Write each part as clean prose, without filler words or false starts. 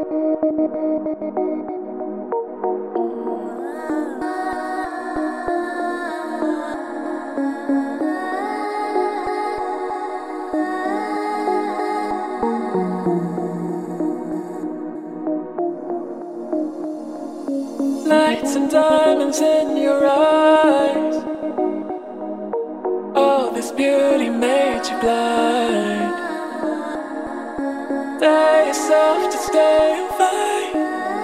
Lights and diamonds in your eyes. All this beauty made you blind. Dare yourself to stay and fight.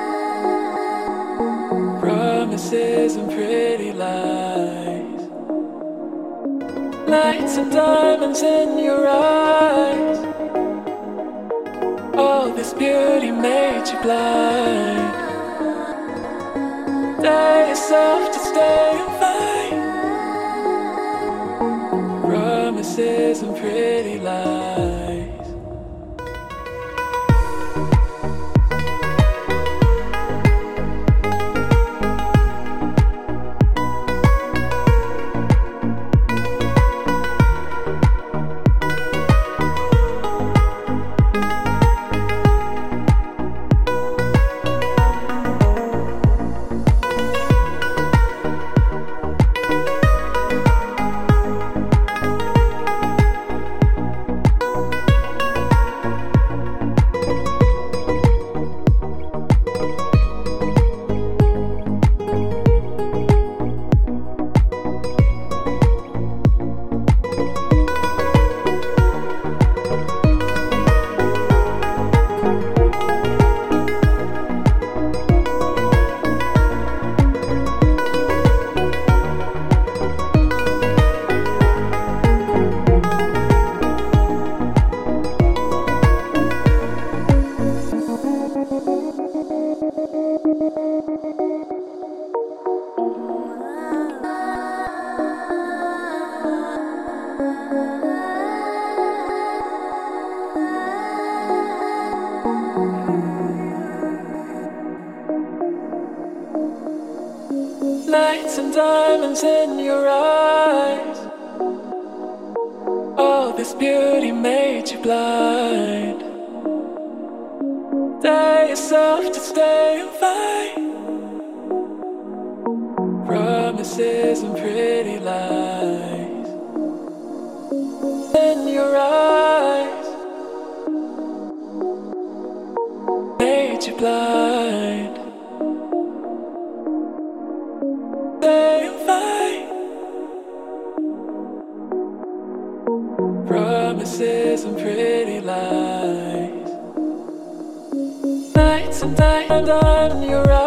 Promises and pretty lies. Lights and diamonds in your eyes. All this beauty made you blind. Dare yourself to stay and fight. Promises and pretty lies. Lights and diamonds in your eyes. All this beauty made you blind. Dare yourself to stay and fight. Promises and pretty lies. In your eyes made you blind. Stay and fight. Promises and pretty lies. Nights and diamonds in your eyes.